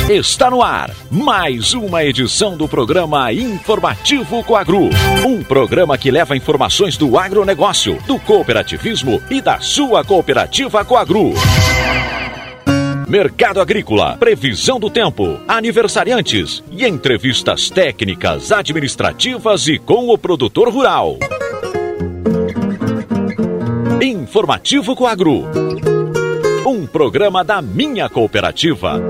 Está no ar mais uma edição do programa Informativo Coagro. Um programa que leva informações do agronegócio, do cooperativismo e da sua cooperativa Coagro. Mercado agrícola, previsão do tempo, aniversariantes e entrevistas técnicas, administrativas e com o produtor rural. Informativo Coagro. Um programa da minha cooperativa.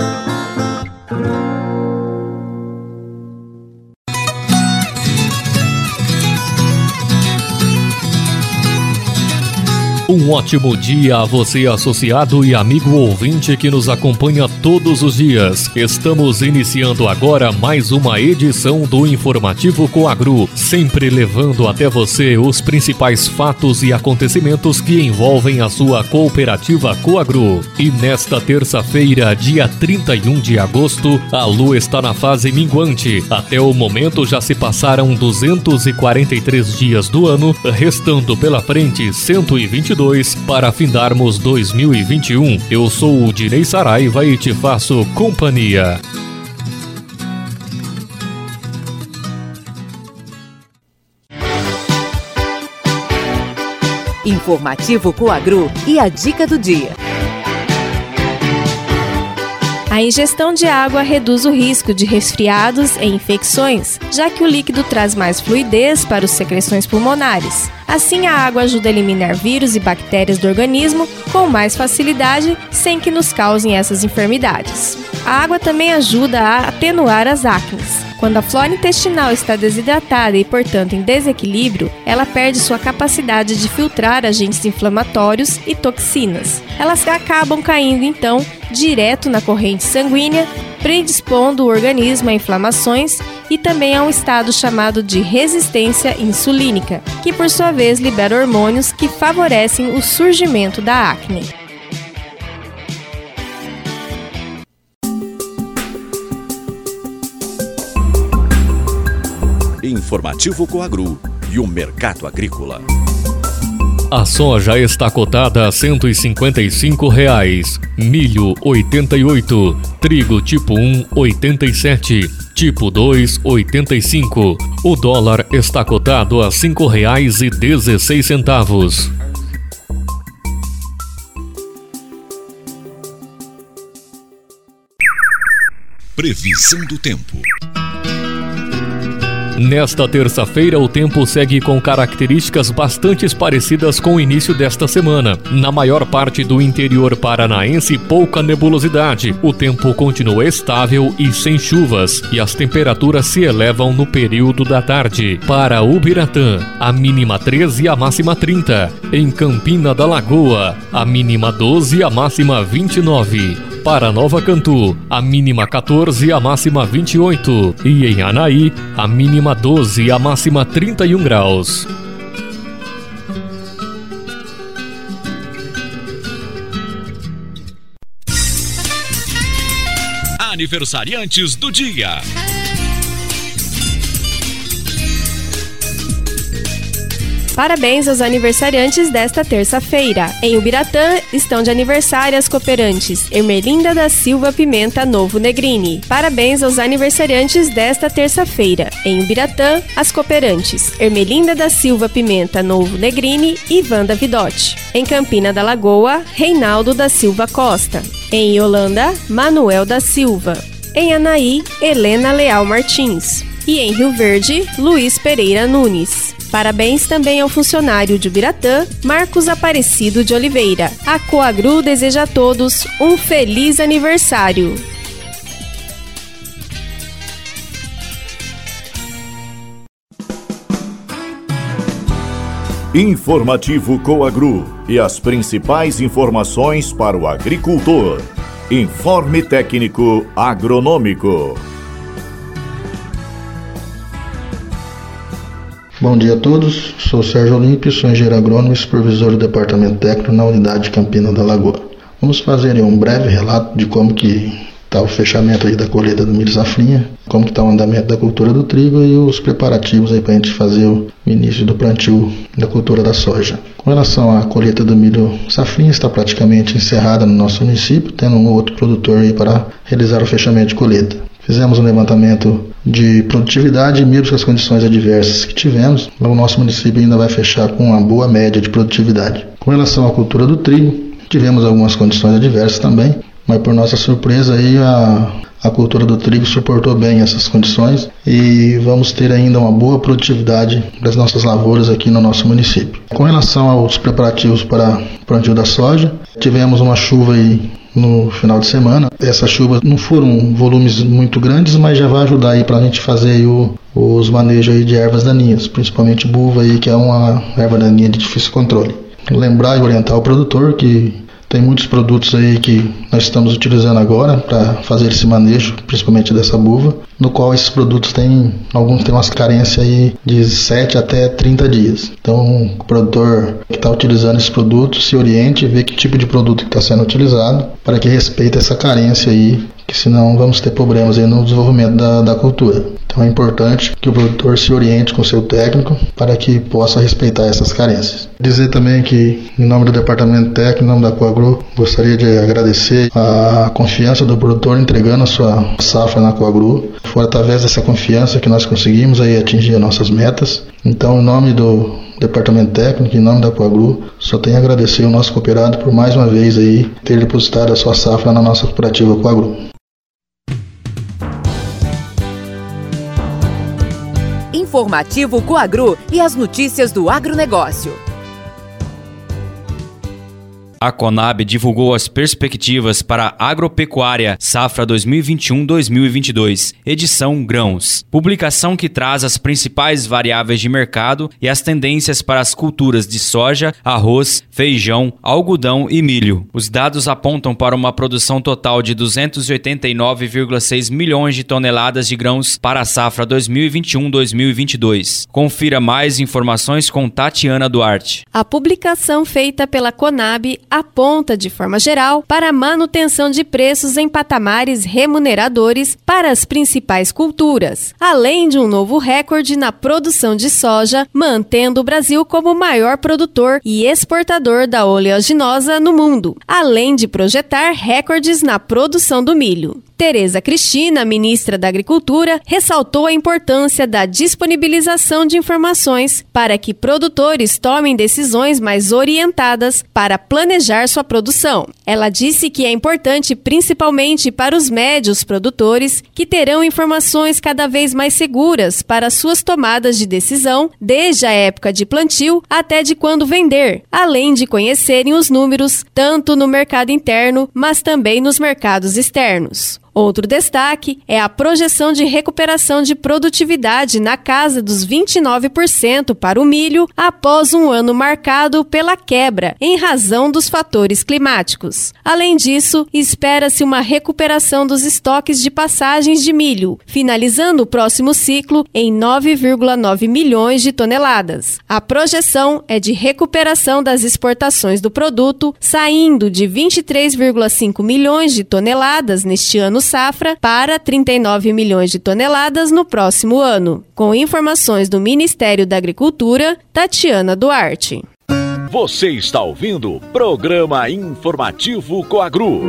Um ótimo dia a você, associado e amigo ouvinte que nos acompanha todos os dias. Estamos iniciando agora mais uma edição do Informativo Coagro, sempre levando até você os principais fatos e acontecimentos que envolvem a sua cooperativa Coagro. E nesta terça-feira, dia 31 de agosto, a lua está na fase minguante. Até o momento já se passaram 243 dias do ano, restando pela frente 122 para findarmos 2021. Eu sou o Dinei Saraiva e te faço companhia. Informativo Coagro e a dica do dia. A ingestão de água reduz o risco de resfriados e infecções, já que o líquido traz mais fluidez para as secreções pulmonares. Assim, a água ajuda a eliminar vírus e bactérias do organismo com mais facilidade, sem que nos causem essas enfermidades. A água também ajuda a atenuar as acnes. Quando a flora intestinal está desidratada e, portanto, em desequilíbrio, ela perde sua capacidade de filtrar agentes inflamatórios e toxinas. Elas acabam caindo, então, direto na corrente sanguínea, predispondo o organismo a inflamações e também a um estado chamado de resistência insulínica, que por sua vez libera hormônios que favorecem o surgimento da acne. Informativo Coagro e o mercado agrícola. A soja está cotada a R$ 155, milho 88, trigo tipo 1 87, tipo 2 85. O dólar está cotado a R$ 5,16. Previsão do tempo. Nesta terça-feira, o tempo segue com características bastante parecidas com o início desta semana. Na maior parte do interior paranaense, pouca nebulosidade. O tempo continua estável e sem chuvas, e as temperaturas se elevam no período da tarde. Para Ubiratã, a mínima 13 e a máxima 30. Em Campina da Lagoa, a mínima 12 e a máxima 29. Para Nova Cantu, a mínima 14 e a máxima 28. E em Anaí, a mínima 12 e a máxima 31 graus. Aniversariantes do dia. Parabéns aos aniversariantes desta terça-feira. Em Ubiratã estão de aniversário as cooperantes Ermelinda da Silva Pimenta Novo Negrini. Parabéns aos aniversariantes desta terça-feira. Em Ubiratã, as cooperantes Ermelinda da Silva Pimenta Novo Negrini e Wanda Vidotti. Em Campina da Lagoa, Reinaldo da Silva Costa. Em Yolanda, Manuel da Silva. Em Anaí, Helena Leal Martins. E em Rio Verde, Luiz Pereira Nunes. Parabéns também ao funcionário de Ubiratã, Marcos Aparecido de Oliveira. A Coagro deseja a todos um feliz aniversário. Informativo Coagro e as principais informações para o agricultor. Informe técnico agronômico. Bom dia a todos, sou Sérgio Olímpio, sou engenheiro agrônomo e supervisor do departamento técnico na unidade de Campina da Lagoa. Vamos fazer um breve relato de como que está o fechamento aí da colheita do milho safrinha, como que está o andamento da cultura do trigo e os preparativos aí para a gente fazer o início do plantio da cultura da soja. Com relação à colheita do milho safrinha, está praticamente encerrada no nosso município, tendo um outro produtor aí para realizar o fechamento de colheita. Fizemos um levantamento de produtividade, mesmo com as condições adversas que tivemos, o nosso município ainda vai fechar com uma boa média de produtividade. Com relação à cultura do trigo, tivemos algumas condições adversas também, mas por nossa surpresa aí a cultura do trigo suportou bem essas condições e vamos ter ainda uma boa produtividade das nossas lavouras aqui no nosso município. Com relação aos preparativos para o plantio da soja, tivemos uma chuva aí no final de semana. Essas chuvas não foram volumes muito grandes, mas já vai ajudar aí para a gente fazer aí os manejos aí de ervas daninhas, principalmente buva aí, que é uma erva daninha de difícil controle. Lembrar e orientar o produtor que tem muitos produtos aí que nós estamos utilizando agora para fazer esse manejo, principalmente dessa buva, no qual esses produtos alguns têm umas carências aí de 7 até 30 dias. Então, o produtor que está utilizando esses produtos se oriente e vê que tipo de produto está sendo utilizado para que respeite essa carência aí, que senão vamos ter problemas aí no desenvolvimento da cultura. Então é importante que o produtor se oriente com o seu técnico para que possa respeitar essas carências. Dizer também que, em nome do Departamento Técnico, em nome da Coagro, gostaria de agradecer a confiança do produtor entregando a sua safra na Coagro. Foi através dessa confiança que nós conseguimos aí atingir as nossas metas. Então, em nome do Departamento Técnico, em nome da Coagro, só tenho a agradecer ao nosso cooperado por mais uma vez aí ter depositado a sua safra na nossa cooperativa Coagro. Informativo Coagro e as notícias do agronegócio. A Conab divulgou as perspectivas para a agropecuária safra 2021-2022, edição Grãos. Publicação que traz as principais variáveis de mercado e as tendências para as culturas de soja, arroz, feijão, algodão e milho. Os dados apontam para uma produção total de 289,6 milhões de toneladas de grãos para a safra 2021-2022. Confira mais informações com Tatiana Duarte. A publicação feita pela Conab aponta, de forma geral, para a manutenção de preços em patamares remuneradores para as principais culturas, além de um novo recorde na produção de soja, mantendo o Brasil como o maior produtor e exportador da oleaginosa no mundo, além de projetar recordes na produção do milho. Tereza Cristina, ministra da Agricultura, ressaltou a importância da disponibilização de informações para que produtores tomem decisões mais orientadas para planejar sua produção. Ela disse que é importante principalmente para os médios produtores, que terão informações cada vez mais seguras para suas tomadas de decisão, desde a época de plantio até de quando vender, além de conhecerem os números tanto no mercado interno, mas também nos mercados externos. Outro destaque é a projeção de recuperação de produtividade na casa dos 29% para o milho após um ano marcado pela quebra em razão dos fatores climáticos. Além disso, espera-se uma recuperação dos estoques de passagens de milho, finalizando o próximo ciclo em 9,9 milhões de toneladas. A projeção é de recuperação das exportações do produto, saindo de 23,5 milhões de toneladas neste ano safra para 39 milhões de toneladas no próximo ano. Com informações do Ministério da Agricultura, Tatiana Duarte. Você está ouvindo o Programa Informativo Coagro.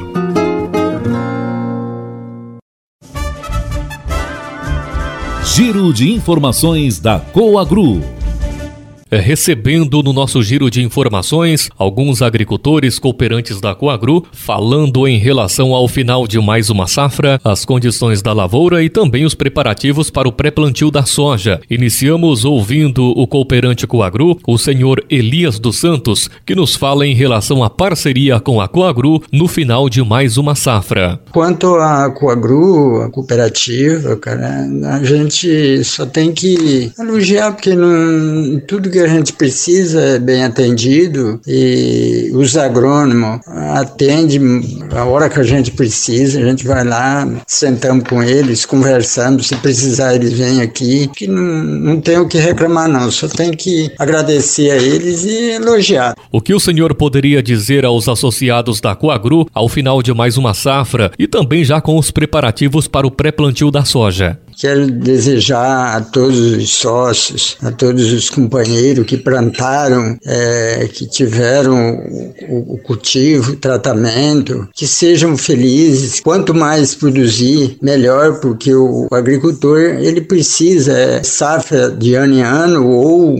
Giro de informações da Coagro. Recebendo no nosso giro de informações alguns agricultores cooperantes da Coagro falando em relação ao final de mais uma safra, as condições da lavoura e também os preparativos para o pré-plantio da soja. Iniciamos ouvindo o cooperante Coagro, o senhor Elias dos Santos, que nos fala em relação à parceria com a Coagro no final de mais uma safra. Quanto à Coagro, a cooperativa, cara, a gente só tem que elogiar, porque tudo que a gente precisa é bem atendido e os agrônomos atendem a hora que a gente precisa, a gente vai lá, sentamos com eles, conversamos, se precisar eles vêm aqui, que não tem o que reclamar não, só tem que agradecer a eles e elogiar. O que o senhor poderia dizer aos associados da Coagru ao final de mais uma safra e também já com os preparativos para o pré-plantio da soja? Quero desejar a todos os sócios, a todos os companheiros que plantaram, que tiveram o cultivo, o tratamento, que sejam felizes. Quanto mais produzir, melhor, porque o agricultor ele precisa safra de ano em ano ou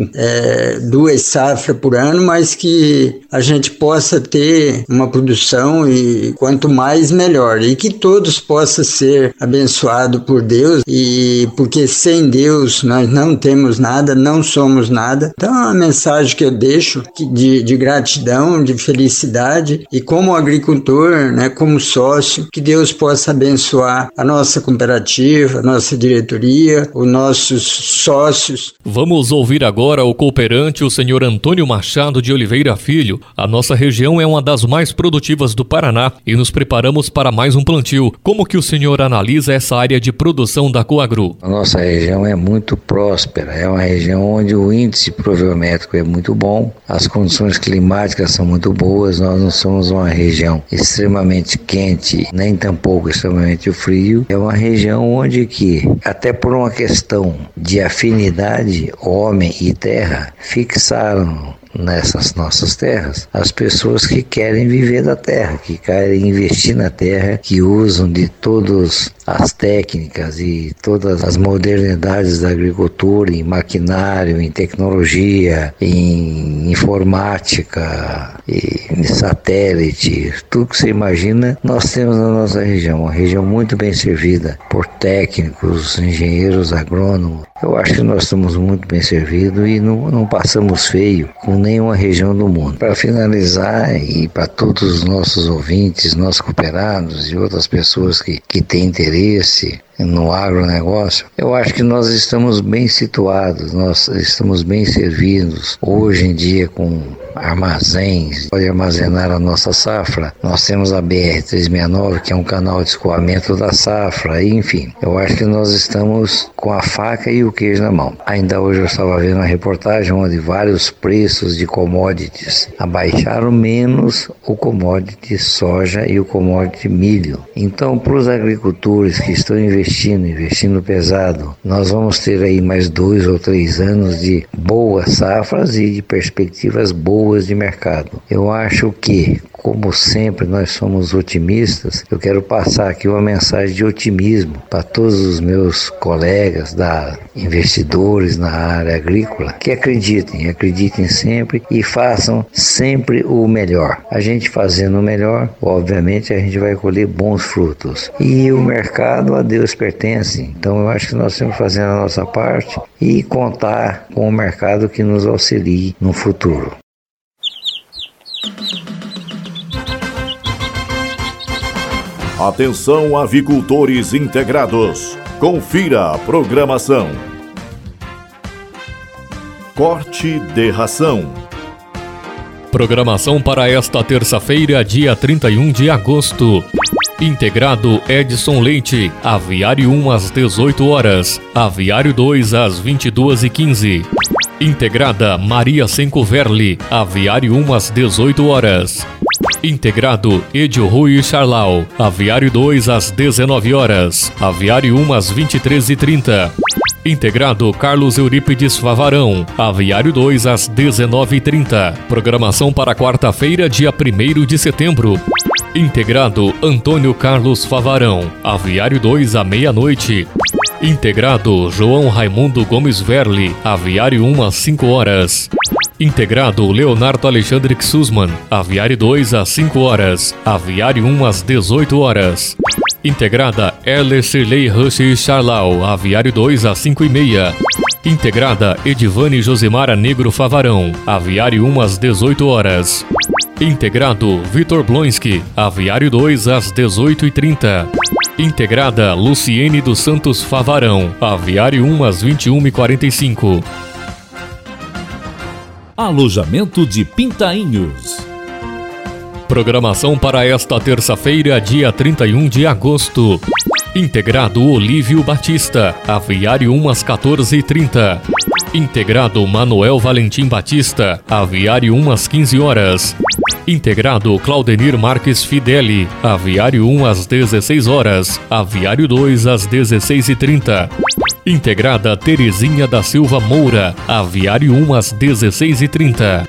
2 safras por ano, mas que a gente possa ter uma produção e quanto mais melhor. E que todos possam ser abençoados por Deus, e porque sem Deus nós não temos nada, não somos nada. Então é uma mensagem que eu deixo de gratidão, de felicidade, e como agricultor, né, como sócio, que Deus possa abençoar a nossa cooperativa, a nossa diretoria, os nossos sócios. Vamos ouvir agora o cooperante, o senhor Antônio Machado de Oliveira Filho. A nossa região é uma das mais produtivas do Paraná e nos preparamos para mais um plantio. Como que o senhor analisa essa área de produção da Coagru? A nossa região é muito próspera, é uma região onde o índice pluviométrico é muito bom, as condições climáticas são muito boas, nós não somos uma região extremamente quente, nem tampouco extremamente frio. É uma região onde que, até por uma questão de afinidade, homem e terra, fixaram nessas nossas terras as pessoas que querem viver da terra, que querem investir na terra, que usam de todas as técnicas e todas as modernidades da agricultura, em maquinário, em tecnologia, em informática, em satélite, tudo que você imagina, nós temos na nossa região, uma região muito bem servida por técnicos, engenheiros, agrônomos. Eu acho que nós estamos muito bem servidos e não passamos feio com nenhuma região do mundo. Para finalizar, e para todos os nossos ouvintes, nossos cooperados e outras pessoas que têm interesse no agronegócio, eu acho que nós estamos bem situados, nós estamos bem servidos. Hoje em dia, com armazéns, pode armazenar a nossa safra. Nós temos a BR-369, que é um canal de escoamento da safra, enfim. Eu acho que nós estamos com a faca e o queijo na mão. Ainda hoje eu estava vendo uma reportagem onde vários preços de commodities abaixaram, menos o commodity soja e o commodity milho. Então, para os agricultores que estão investindo pesado, nós vamos ter aí mais 2 ou 3 anos de boas safras e de perspectivas boas de mercado. Eu acho que, como sempre nós somos otimistas, eu quero passar aqui uma mensagem de otimismo para todos os meus colegas investidores na área agrícola, que acreditem sempre e façam sempre o melhor. A gente fazendo o melhor, obviamente a gente vai colher bons frutos. E o mercado a Deus pertence, então eu acho que nós temos que fazer a nossa parte e contar com o mercado que nos auxilie no futuro. Atenção, avicultores integrados. Confira a programação. Corte de ração. Programação para esta terça-feira, dia 31 de agosto. Integrado Edson Leite, Aviário 1 às 18 horas, Aviário 2 às 22h15. Integrada Maria Sencoverli, Aviário 1 às 18 horas. Integrado Edio Rui Charlau, Aviário 2 às 19 horas, Aviário 1 às 23h30. Integrado Carlos Eurípides Favarão, Aviário 2 às 19h30. Programação para quarta-feira, dia 1º de setembro. Integrado Antônio Carlos Favarão, Aviário 2 à meia-noite. Integrado João Raimundo Gomes Verli, Aviário 1 às 5 horas. Integrado Leonardo Alexandre Sussman, Aviário 2 às 5 horas, Aviário 1 às 18 horas. Integrada Erler Sirley Rush Charlau, Aviário 2 às 5h30. Integrada Edivane Josimara Negro Favarão, Aviário 1 às 18 horas. Integrado Vitor Blonski, Aviário 2 às 18h30. Integrada Luciene dos Santos Favarão, Aviário 1 às 21h45. Alojamento de Pintainhos. Programação para esta terça-feira, dia 31 de agosto. Integrado Olívio Batista, Aviário 1 às 14h30. Integrado Manuel Valentim Batista, Aviário 1 às 15 horas. Integrado Claudenir Marques Fideli, Aviário 1 às 16 horas. Aviário 2 às 16h30. Integrada Terezinha da Silva Moura, Aviário 1 às 16h30.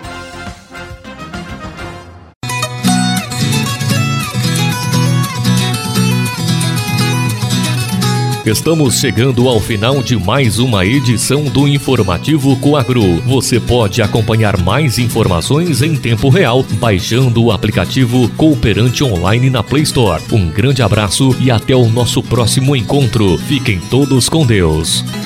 Estamos chegando ao final de mais uma edição do Informativo Coagro. Você pode acompanhar mais informações em tempo real baixando o aplicativo Cooperante Online na Play Store. Um grande abraço e até o nosso próximo encontro. Fiquem todos com Deus.